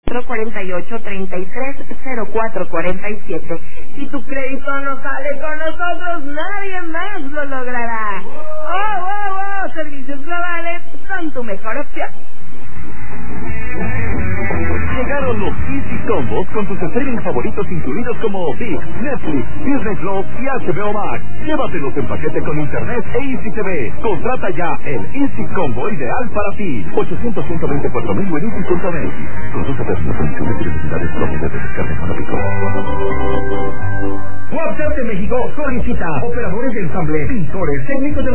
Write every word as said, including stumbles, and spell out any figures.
cuarenta y ocho, treinta y tres, cero cuatro cuarenta y siete. Si tu crédito no sale con nosotros, nadie más lo logrará. ¡Oh, oh, oh! Servicios Globales son tu mejor opción. Llegaron los Easy Combos con tus streaming favoritos incluidos como ViX, Netflix, Disney Plus y H B O Max. Llévatelos en paquete con internet e Easy T V. Contrata ya el Easy Combo ideal para ti. ochocientos, ciento veinticuatro mil en easy punto net. Consulta términos, condiciones y necesidades propias de descarga económico. WhatsApp de México solicita operadores de ensamble, pintores, técnicos de